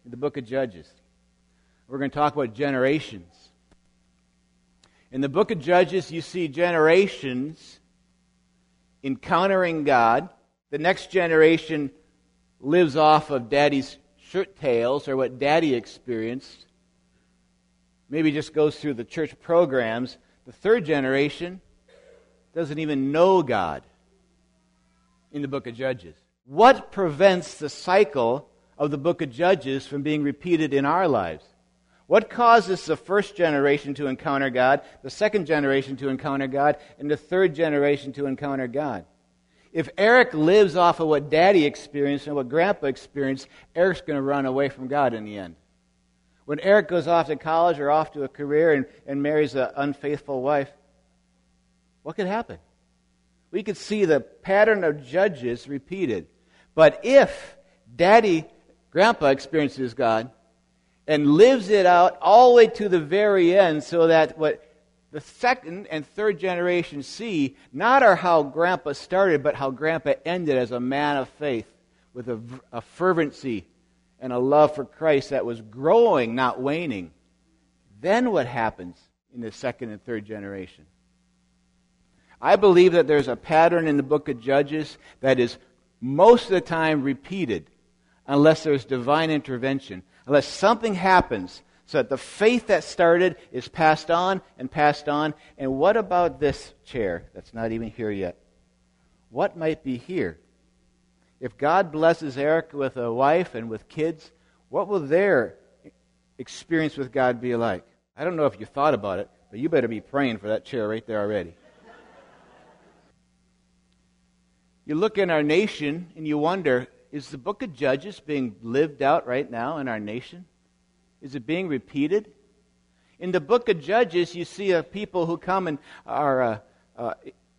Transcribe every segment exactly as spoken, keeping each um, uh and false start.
in the book of Judges. We're going to talk about generations. In the book of Judges, you see generations encountering God. The next generation lives off of daddy's shirt tails or what daddy experienced. Maybe just goes through the church programs. The third generation doesn't even know God in the book of Judges. What prevents the cycle of the book of Judges from being repeated in our lives? What causes the first generation to encounter God, the second generation to encounter God, and the third generation to encounter God? If Eric lives off of what Daddy experienced and what Grandpa experienced, Eric's going to run away from God in the end. When Eric goes off to college or off to a career and, and marries an unfaithful wife, what could happen? We could see the pattern of Judges repeated. But if Daddy, Grandpa experiences God, and lives it out all the way to the very end so that what the second and third generation see not are how Grandpa started, but how Grandpa ended as a man of faith with a, a fervency and a love for Christ that was growing, not waning. Then what happens in the second and third generation? I believe that there's a pattern in the book of Judges that is most of the time repeated unless there's divine intervention. Unless something happens so that the faith that started is passed on and passed on. And what about this chair that's not even here yet? What might be here? If God blesses Eric with a wife and with kids, what will their experience with God be like? I don't know if you thought about it, but you better be praying for that chair right there already. You look in our nation and you wonder, is the book of Judges being lived out right now in our nation? Is it being repeated? In the book of Judges, you see a people who come and are uh, uh,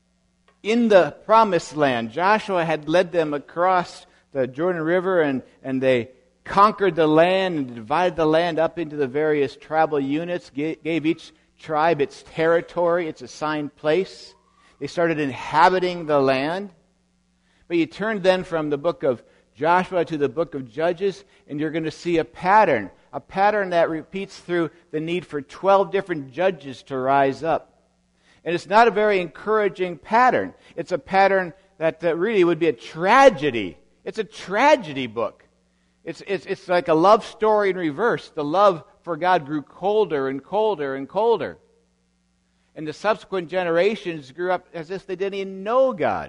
in the promised land. Joshua had led them across the Jordan River, and, and they conquered the land and divided the land up into the various tribal units, gave, gave each tribe its territory, its assigned place. They started inhabiting the land. But you turn then from the book of Joshua to the book of Judges, and you're going to see a pattern, a pattern that repeats through the need for twelve different judges to rise up. And it's not a very encouraging pattern. It's a pattern that uh, really would be a tragedy. It's a tragedy book. It's, it's, it's like a love story in reverse. The love for God grew colder and colder and colder. And the subsequent generations grew up as if they didn't even know God.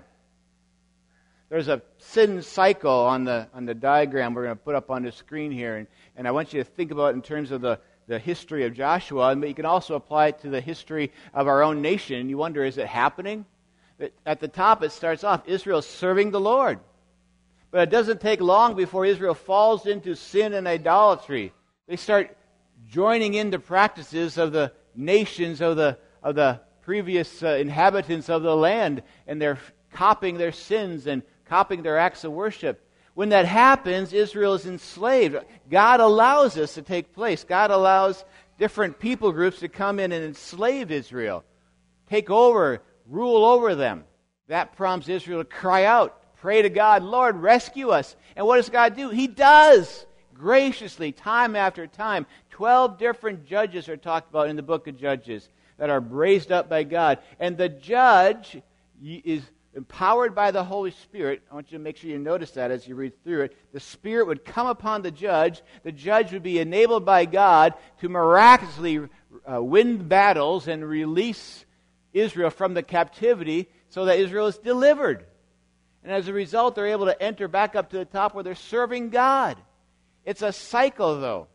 There's a sin cycle on the on the diagram we're going to put up on the screen here, and, and I want you to think about it in terms of the, the history of Joshua, but you can also apply it to the history of our own nation. You wonder, is it happening? At the top it starts off, Israel serving the Lord. But it doesn't take long before Israel falls into sin and idolatry. They start joining into practices of the nations of the of the previous uh, inhabitants of the land, and they're copying their sins and copying their acts of worship. When that happens, Israel is enslaved. God allows this to take place. God allows different people groups to come in and enslave Israel, take over, rule over them. That prompts Israel to cry out, pray to God, Lord, rescue us. And what does God do? He does, graciously, time after time. Twelve different judges are talked about in the book of Judges that are raised up by God. And the judge is empowered by the Holy Spirit. I want you to make sure you notice that as you read through it. The Spirit would come upon the judge. The judge would be enabled by God to miraculously uh, win battles and release Israel from the captivity so that Israel is delivered. And as a result, they're able to enter back up to the top where they're serving God. It's a cycle, though.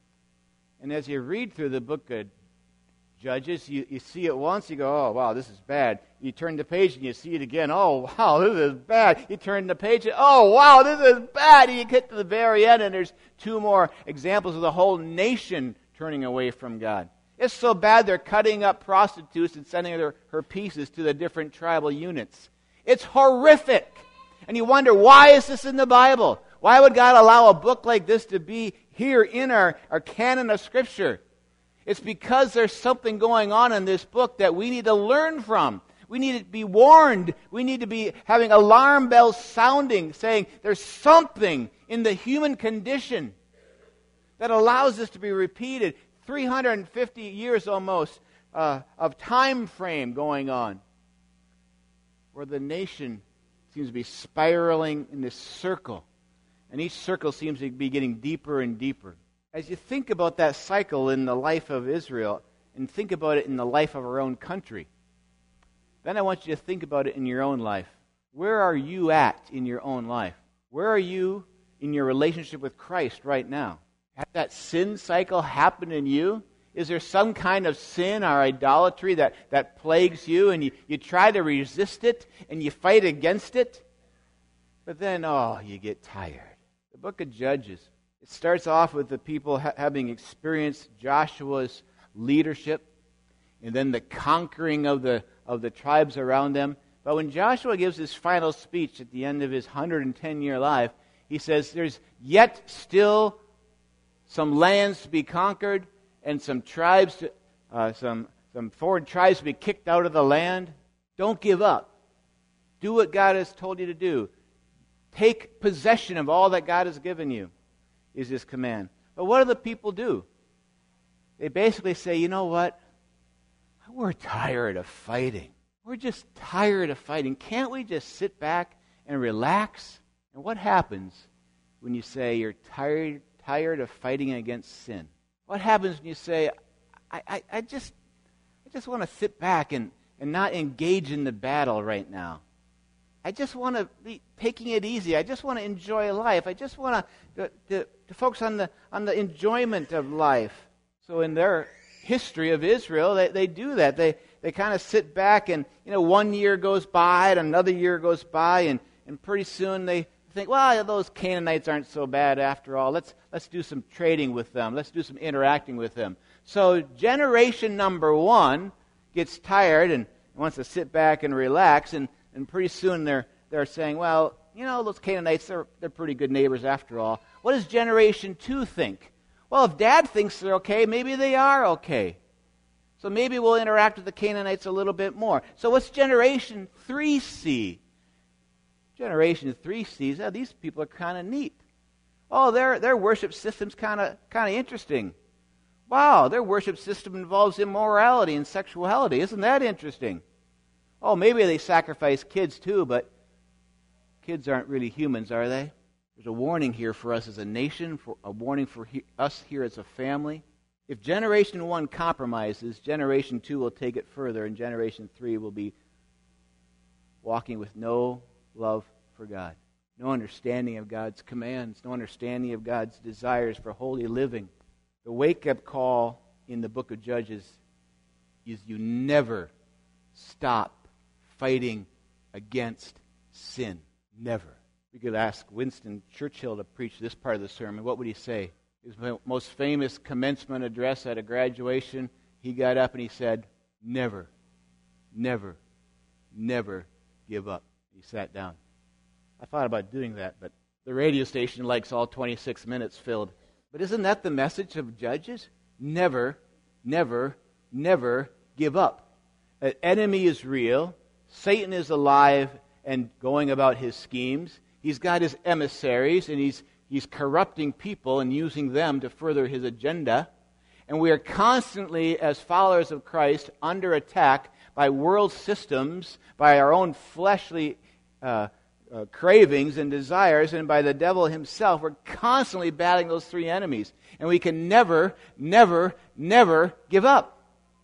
And as you read through the book of Judges, you, you see it once, you go, oh, wow, this is bad. You turn the page and you see it again. Oh, wow, this is bad. You turn the page and, oh, wow, this is bad. And you get to the very end and there's two more examples of the whole nation turning away from God. It's so bad they're cutting up prostitutes and sending her, her pieces to the different tribal units. It's horrific. And you wonder, why is this in the Bible? Why would God allow a book like this to be here in our, our canon of Scripture? It's because there's something going on in this book that we need to learn from. We need to be warned. We need to be having alarm bells sounding, saying there's something in the human condition that allows this to be repeated. three hundred fifty years almost uh, of time frame going on, where the nation seems to be spiraling in this circle, and each circle seems to be getting deeper and deeper. As you think about that cycle in the life of Israel, and think about it in the life of our own country, then I want you to think about it in your own life. Where are you at in your own life? Where are you in your relationship with Christ right now? Has that sin cycle happened in you? Is there some kind of sin or idolatry that, that plagues you, and you, you try to resist it, and you fight against it? But then, oh, you get tired. The book of Judges, it starts off with the people ha- having experienced Joshua's leadership, and then the conquering of the, of the tribes around them. But when Joshua gives his final speech at the end of his one hundred ten year life, he says, there's yet still some lands to be conquered, and some tribes, to, uh, some some foreign tribes to be kicked out of the land. Don't give up. Do what God has told you to do. Take possession of all that God has given you, is His command. But what do the people do? They basically say, you know what? We're tired of fighting. We're just tired of fighting. Can't we just sit back and relax? And what happens when you say you're tired, tired of fighting against sin? What happens when you say, I, I, I just I just want to sit back and, and not engage in the battle right now. I just want to be taking it easy. I just want to enjoy life. I just want to, to, to focus on the on the enjoyment of life. So in their history of Israel, they, they do that. They they kind of sit back, and you know, one year goes by and another year goes by, and, and pretty soon they think, well, those Canaanites aren't so bad after all. Let's let's do some trading with them. Let's do some interacting with them. So generation number one gets tired and wants to sit back and relax, and, and pretty soon they're they're saying, well, you know, those Canaanites, they're they're pretty good neighbors after all. What does generation two think? Well, if Dad thinks they're okay, maybe they are okay. So maybe we'll interact with the Canaanites a little bit more. So what's generation three see? Generation three sees, oh, these people are kind of neat. Oh, their their worship system's kind of kind of interesting. Wow, their worship system involves immorality and sexuality. Isn't that interesting? Oh, maybe they sacrifice kids too, but kids aren't really humans, are they? There's a warning here for us as a nation, for a warning for he, us here as a family. If generation one compromises, generation two will take it further, and generation three will be walking with no love for God, no understanding of God's commands, no understanding of God's desires for holy living. The wake-up call in the book of Judges is you never stop fighting against sin. Never. We could ask Winston Churchill to preach this part of the sermon. What would he say? His most famous commencement address at a graduation, he got up and he said, never, never, never give up. He sat down. I thought about doing that, but the radio station likes all twenty-six minutes filled. But isn't that the message of Judges? Never, never, never give up. An enemy is real. Satan is alive and going about his schemes. He's got his emissaries, and he's he's corrupting people and using them to further his agenda. And we are constantly, as followers of Christ, under attack by world systems, by our own fleshly uh, uh, cravings and desires, and by the devil himself. We're constantly battling those three enemies. And we can never, never, never give up.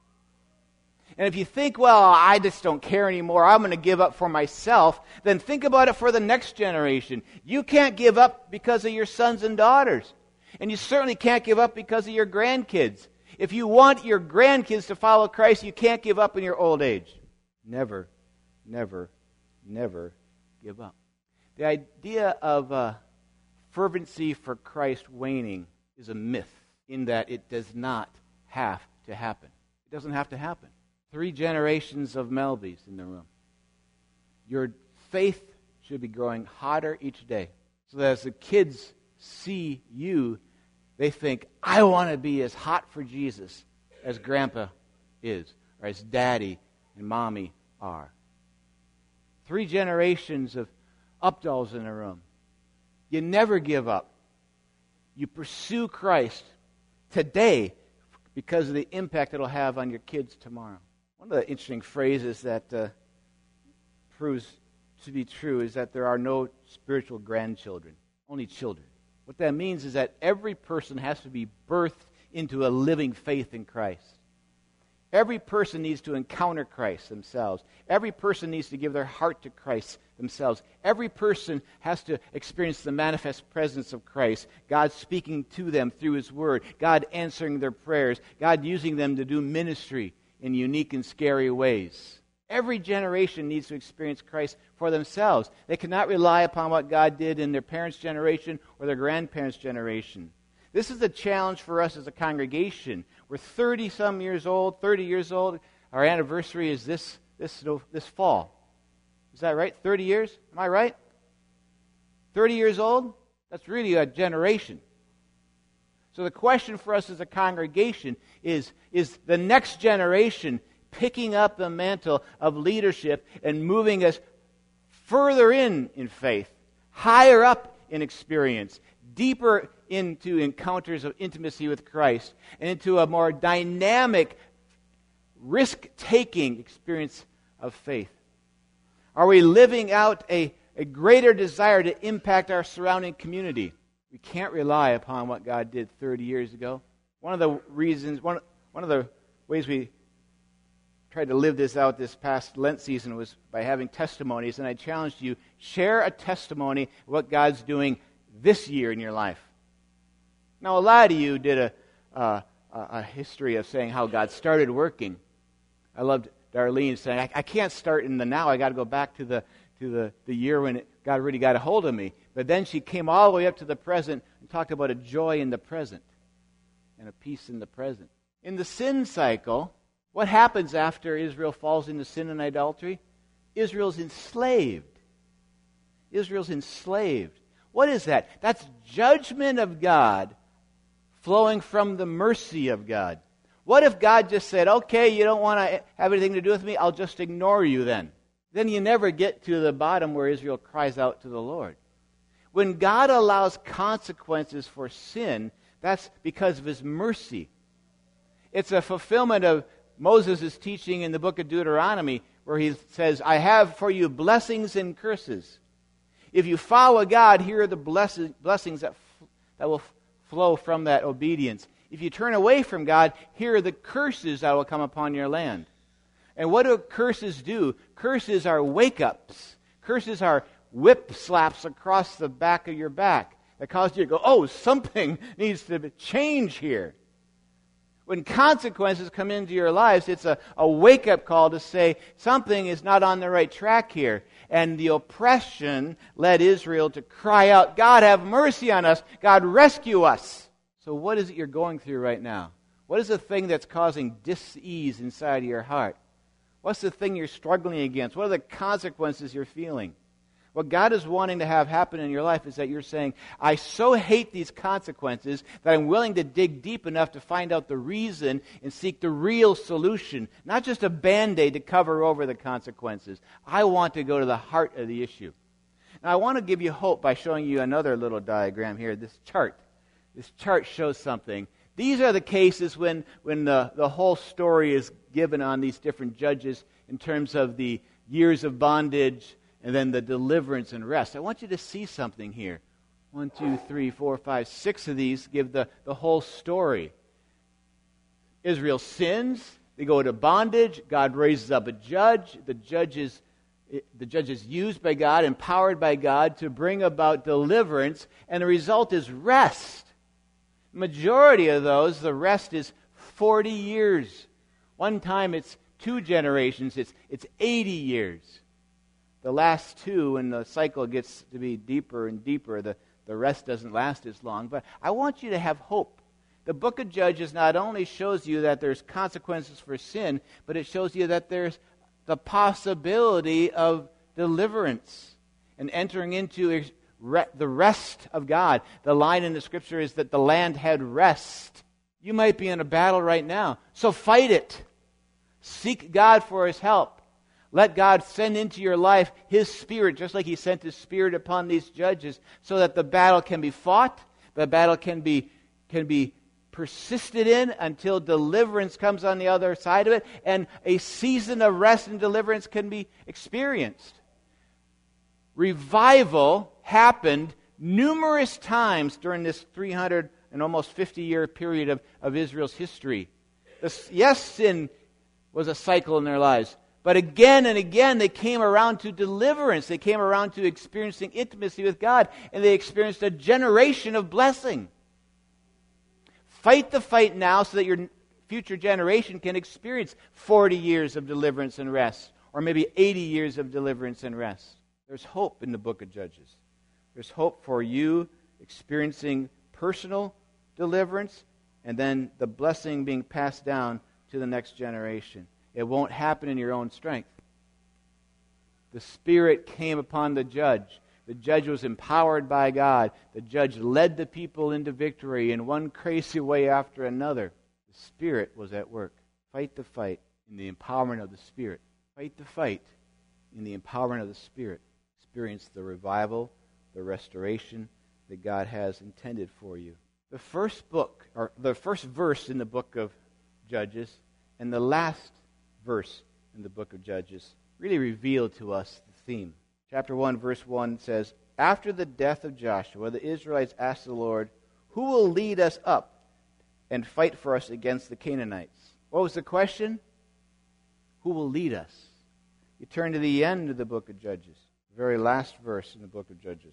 And if you think, well, I just don't care anymore, I'm going to give up for myself, then think about it for the next generation. You can't give up because of your sons and daughters. And you certainly can't give up because of your grandkids. If you want your grandkids to follow Christ, you can't give up in your old age. Never, never, never give up. The idea of uh, fervency for Christ waning is a myth in that it does not have to happen. It doesn't have to happen. Three generations of Melbys in the room. Your faith should be growing hotter each day, so that as the kids see you, they think, I want to be as hot for Jesus as Grandpa is, or as Daddy and Mommy are. Three generations of Updalls in the room. You never give up. You pursue Christ today because of the impact it'll have on your kids tomorrow. One of the interesting phrases that uh, proves to be true is that there are no spiritual grandchildren, only children. What that means is that every person has to be birthed into a living faith in Christ. Every person needs to encounter Christ themselves. Every person needs to give their heart to Christ themselves. Every person has to experience the manifest presence of Christ, God speaking to them through His Word, God answering their prayers, God using them to do ministry in unique and scary ways. Every generation needs to experience Christ for themselves. They cannot rely upon what God did in their parents' generation or their grandparents' generation. This is a challenge for us as a congregation. We're thirty-some years old, thirty years old. Our anniversary is this, this, this fall. Is that right? thirty years? Am I right? thirty years old? That's really a generation. So the question for us as a congregation is, is the next generation picking up the mantle of leadership and moving us further in in faith, higher up in experience, deeper into encounters of intimacy with Christ, and into a more dynamic, risk-taking experience of faith? Are we living out a, a greater desire to impact our surrounding community? We can't rely upon what God did thirty years ago. One of the reasons, one, one of the ways we tried to live this out this past Lent season was by having testimonies, and I challenged you, share a testimony of what God's doing this year in your life. Now, a lot of you did a, uh, a history of saying how God started working. I loved Darlene saying, I, I can't start in the now, I got to go back to the to the, the year when it, God really got a hold of me. But then she came all the way up to the present and talked about a joy in the present and a peace in the present. In the sin cycle, what happens after Israel falls into sin and idolatry? Israel's enslaved. Israel's enslaved. What is that? That's judgment of God flowing from the mercy of God. What if God just said, okay, you don't want to have anything to do with me, I'll just ignore you then? Then you never get to the bottom where Israel cries out to the Lord. When God allows consequences for sin, that's because of His mercy. It's a fulfillment of Moses' teaching in the book of Deuteronomy, where he says, I have for you blessings and curses. If you follow God, here are the blessings, blessings that, f- that will f- flow from that obedience. If you turn away from God, here are the curses that will come upon your land. And what do curses do? Curses are wake-ups. Curses are whip slaps across the back of your back that cause you to go, oh, something needs to change here. When consequences come into your lives, it's a, a wake-up call to say something is not on the right track here. And the oppression led Israel to cry out, God, have mercy on us. God, rescue us. So what is it you're going through right now? What is the thing that's causing dis-ease inside of your heart? What's the thing you're struggling against? What are the consequences you're feeling? What God is wanting to have happen in your life is that you're saying, I so hate these consequences that I'm willing to dig deep enough to find out the reason and seek the real solution, not just a Band-Aid to cover over the consequences. I want to go to the heart of the issue. Now, I want to give you hope by showing you another little diagram here, this chart. This chart shows something. These are the cases when, when the, the whole story is given on these different judges in terms of the years of bondage and then the deliverance and rest. I want you to see something here. One, two, three, four, five, six of these give the, the whole story. Israel sins. They go into bondage. God raises up a judge. The judge is, the judge is used by God, empowered by God to bring about deliverance, and the result is rest. Majority of those, the rest is forty years. One time it's two generations, it's it's eighty years. The last two, when the cycle gets to be deeper and deeper, the, the rest doesn't last as long. But I want you to have hope. The book of Judges not only shows you that there's consequences for sin, but it shows you that there's the possibility of deliverance and entering into the rest of God. The line in the scripture is that the land had rest. You might be in a battle right now, so fight it. Seek God for His help. Let God send into your life His Spirit, just like He sent His Spirit upon these judges, so that the battle can be fought, The battle can be, can be persisted in until deliverance comes on the other side of it, and a season of rest and deliverance can be experienced. Revival happened numerous times during this three hundred and almost fifty year period of, of Israel's history. This, yes, sin was a cycle in their lives, but again and again they came around to deliverance. They came around to experiencing intimacy with God, and they experienced a generation of blessing. Fight the fight now so that your future generation can experience forty years of deliverance and rest, or maybe eighty years of deliverance and rest. There's hope in the book of Judges. There's hope for you experiencing personal deliverance and then the blessing being passed down to the next generation. It won't happen in your own strength. The Spirit came upon the judge. The judge was empowered by God. The judge led the people into victory in one crazy way after another. The Spirit was at work. Fight the fight in the empowerment of the Spirit. Fight the fight in the empowerment of the Spirit. Experience the revival, the restoration that God has intended for you. The first book, or the first verse in the book of Judges, and the last verse in the book of Judges really reveal to us the theme. Chapter one, verse one says, "After the death of Joshua, the Israelites asked the Lord, 'Who will lead us up and fight for us against the Canaanites?'" What was the question? Who will lead us? You turn to the end of the book of Judges, the very last verse in the book of Judges.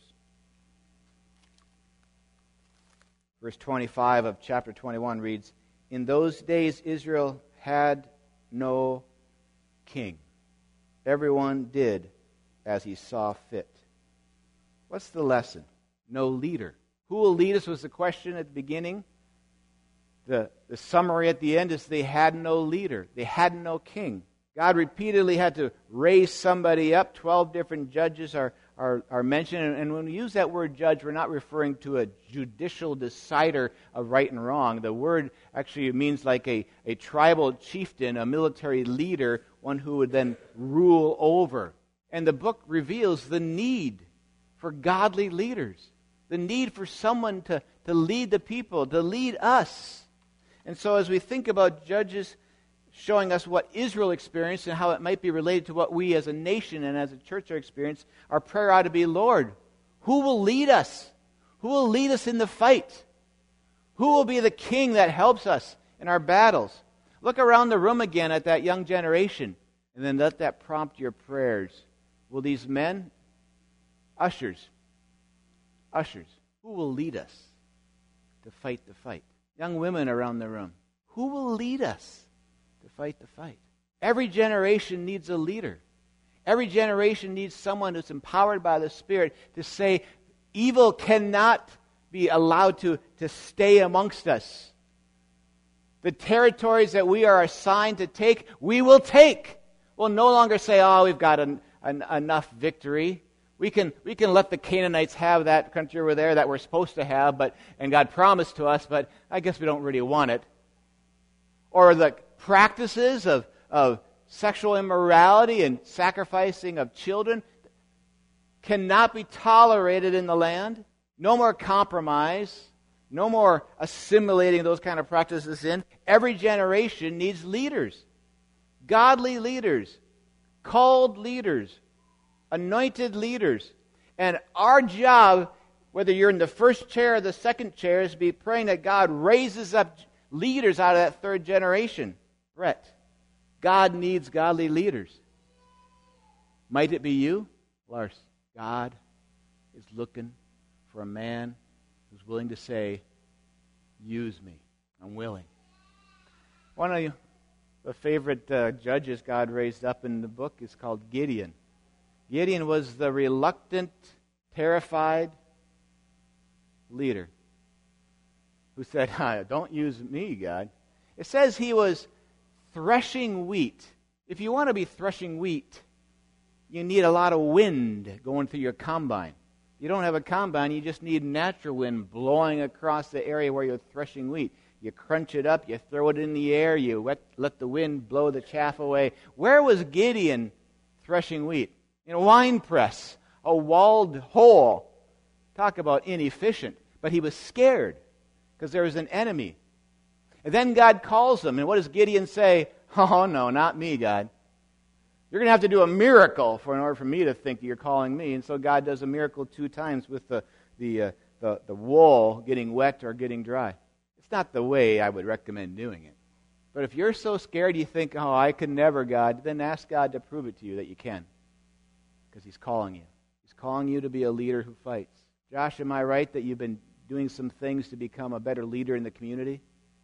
Verse twenty-five of chapter twenty-one reads, "In those days Israel had no king. Everyone did as he saw fit." What's the lesson? No leader. Who will lead us was the question at the beginning. The, the summary at the end is they had no leader. They had no king. God repeatedly had to raise somebody up. Twelve different judges are, are, are mentioned. And when we use that word judge, we're not referring to a judicial decider of right and wrong. The word actually means like a, a tribal chieftain, a military leader, one who would then rule over. And the book reveals the need for godly leaders, the need for someone to, to lead the people, to lead us. And so as we think about Judges showing us what Israel experienced and how it might be related to what we as a nation and as a church are experiencing, our prayer ought to be, Lord, who will lead us? Who will lead us in the fight? Who will be the king that helps us in our battles? Look around the room again at that young generation, and then let that prompt your prayers. Will these men, ushers, ushers, who will lead us to fight the fight? Young women around the room, who will lead us to fight the fight? Every generation needs a leader. Every generation needs someone who's empowered by the Spirit to say, evil cannot be allowed to, to stay amongst us. The territories that we are assigned to take, we will take. We'll no longer say, oh, we've got an, an, enough victory. We can, we can let the Canaanites have that country over there that we're supposed to have, but and God promised to us, but I guess we don't really want it. Or the practices of, of sexual immorality and sacrificing of children cannot be tolerated in the land. No more compromise. No more assimilating those kind of practices in. Every generation needs leaders. Godly leaders. Called leaders. Anointed leaders. And our job, whether you're in the first chair or the second chair, is to be praying that God raises up leaders out of that third generation. Brett, God needs godly leaders. Might it be you? Lars, God is looking for a man who's willing to say, use me. I'm willing. One of the favorite uh, judges God raised up in the book is called Gideon. Gideon was the reluctant, terrified leader who said, don't use me, God. It says he was threshing wheat. If you want to be threshing wheat, you need a lot of wind going through your combine. You don't have a combine, you just need natural wind blowing across the area where you're threshing wheat. You crunch it up, you throw it in the air, you wet, let the wind blow the chaff away. Where was Gideon threshing wheat? In a wine press, a walled hole. Talk about inefficient. But he was scared because there was an enemy. And then God calls him. And what does Gideon say? Oh, no, not me, God. You're going to have to do a miracle for in order for me to think you're calling me. And so God does a miracle two times with the the uh, the, the wool getting wet or getting dry. It's not the way I would recommend doing it. But if you're so scared you think, oh, I can never, God, then ask God to prove it to you that you can. Because He's calling you. He's calling you to be a leader who fights. Josh, am I right that you've been doing some things to become a better leader in the community?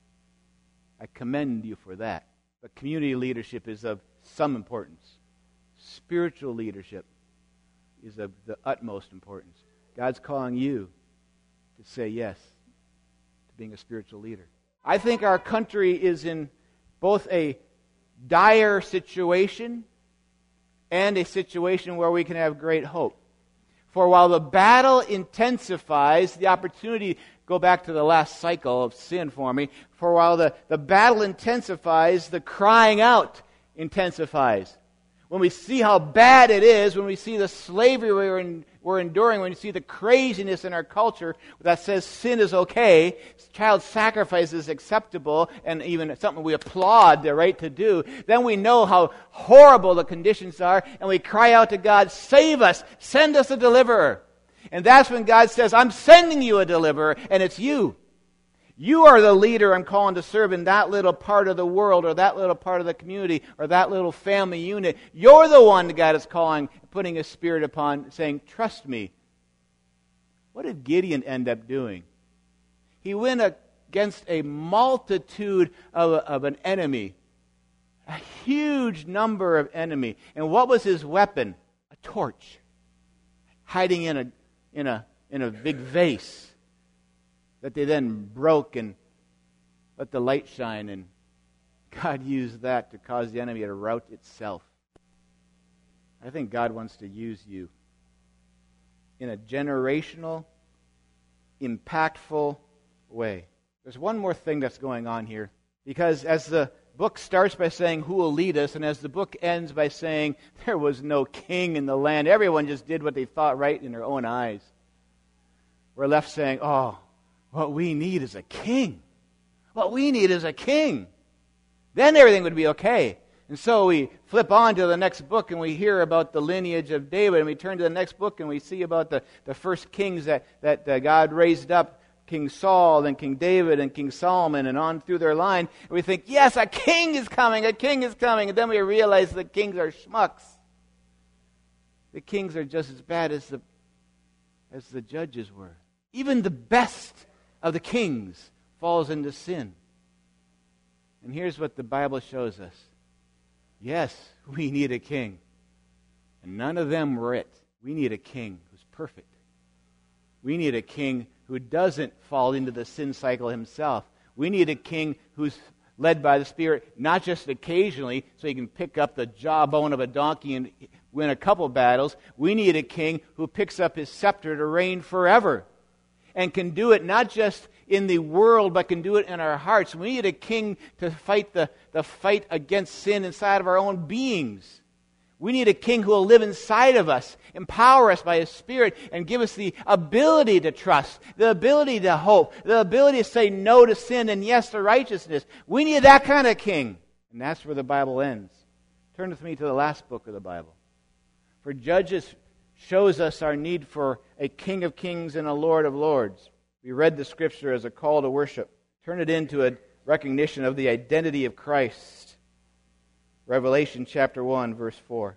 I commend you for that. But community leadership is of some importance. Spiritual leadership is of the utmost importance. God's calling you to say yes to being a spiritual leader. I think our country is in both a dire situation and a situation where we can have great hope. For while the battle intensifies, the opportunity, go back to the last cycle of sin for me, for while the, the battle intensifies, the crying out intensifies. When we see how bad it is, when we see the slavery we're, in, we're enduring, when we see the craziness in our culture that says sin is okay, child sacrifice is acceptable, and even something we applaud the right to do, then we know how horrible the conditions are, and we cry out to God, save us, send us a deliverer. And that's when God says, I'm sending you a deliverer, and it's you. You are the leader I'm calling to serve in that little part of the world or that little part of the community or that little family unit. You're the one that God is calling, putting His Spirit upon, saying, trust me. What did Gideon end up doing? He went against a multitude of, of an enemy, a huge number of enemy. And what was his weapon? A torch, hiding in a in a in a big vase that they then broke and let the light shine, and God used that to cause the enemy to rout itself. I think God wants to use you in a generational, impactful way. There's one more thing that's going on here, because as the book starts by saying who will lead us, and as the book ends by saying there was no king in the land, everyone just did what they thought right in their own eyes, we're left saying, oh, what we need is a king. What we need is a king. Then everything would be okay. And so we flip on to the next book and we hear about the lineage of David, and we turn to the next book and we see about the, the first kings that, that uh, God raised up, King Saul and King David and King Solomon, and on through their line. And we think, yes, a king is coming, a king is coming. And then we realize the kings are schmucks. The kings are just as bad as the, as the judges were. Even the best of the kings falls into sin. And here's what the Bible shows us. Yes, we need a king. And none of them were it. We need a king who's perfect. We need a king who doesn't fall into the sin cycle himself. We need a king who's led by the Spirit, not just occasionally so he can pick up the jawbone of a donkey and win a couple battles. We need a king who picks up his scepter to reign forever, and can do it not just in the world, but can do it in our hearts. We need a king to fight the, the fight against sin inside of our own beings. We need a king who will live inside of us, empower us by His Spirit, and give us the ability to trust, the ability to hope, the ability to say no to sin and yes to righteousness. We need that kind of king. And that's where the Bible ends. Turn with me to the last book of the Bible. For Judges shows us our need for a King of Kings and a Lord of Lords. We read the Scripture as a call to worship. Turn it into a recognition of the identity of Christ. Revelation chapter one, verse four.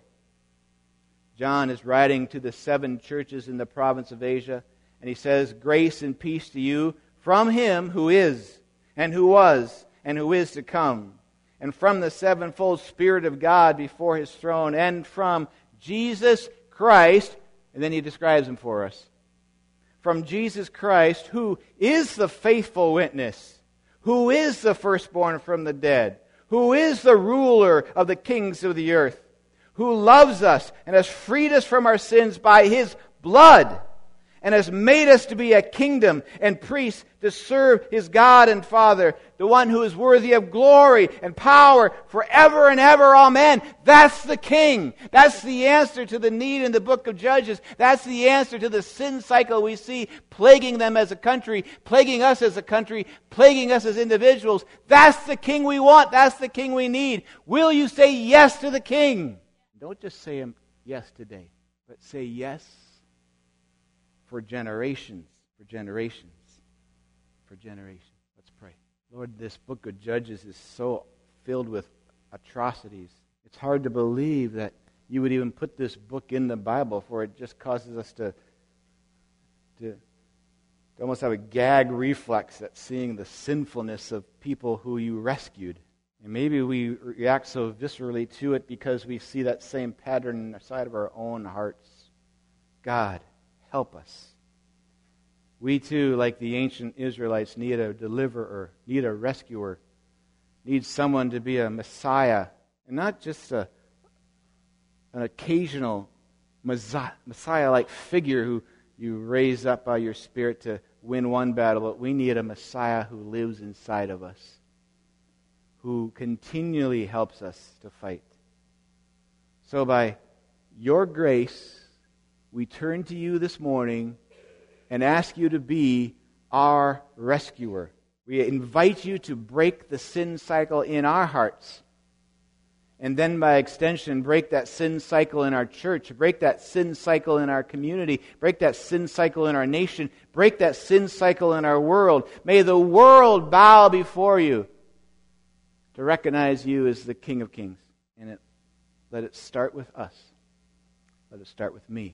John is writing to the seven churches in the province of Asia, and he says, grace and peace to you from Him who is, and who was, and who is to come, and from the sevenfold Spirit of God before His throne, and from Jesus Christ, and then he describes Him for us. From Jesus Christ, who is the faithful witness, who is the firstborn from the dead, who is the ruler of the kings of the earth, who loves us and has freed us from our sins by His blood, and has made us to be a kingdom and priests to serve His God and Father, the one who is worthy of glory and power forever and ever. Amen. That's the King. That's the answer to the need in the book of Judges. That's the answer to the sin cycle we see plaguing them as a country, plaguing us as a country, plaguing us as individuals. That's the King we want. That's the King we need. Will you say yes to the King? Don't just say yes today, but say yes for generations, for generations, for generations. Let's pray. Lord, this book of Judges is so filled with atrocities. It's hard to believe that you would even put this book in the Bible, for it just causes us to, to, to almost have a gag reflex at seeing the sinfulness of people who you rescued. And maybe we react so viscerally to it because we see that same pattern inside of our own hearts. God, help us. We too, like the ancient Israelites, need a deliverer, need a rescuer, need someone to be a Messiah, and not just a, an occasional Messiah-like figure who you raise up by your Spirit to win one battle, but we need a Messiah who lives inside of us, who continually helps us to fight. So by your grace, we turn to you this morning and ask you to be our rescuer. We invite you to break the sin cycle in our hearts, and then by extension, break that sin cycle in our church, break that sin cycle in our community, break that sin cycle in our nation, break that sin cycle in our world. May the world bow before you to recognize you as the King of Kings. And it, let it start with us. Let it start with me.